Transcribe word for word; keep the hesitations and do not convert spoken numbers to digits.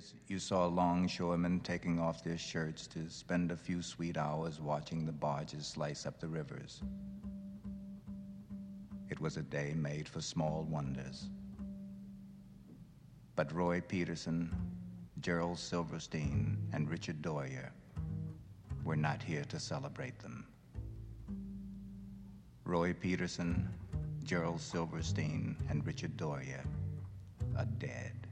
years, you saw longshoremen taking off their shirts to spend a few sweet hours watching the barges slice up the rivers. It was a day made for small wonders. But Roy Peterson, Gerald Silverstein, and Richard Dwyer were not here to celebrate them. Roy Peterson, Gerald Silverstein, and Richard Dwyer are dead.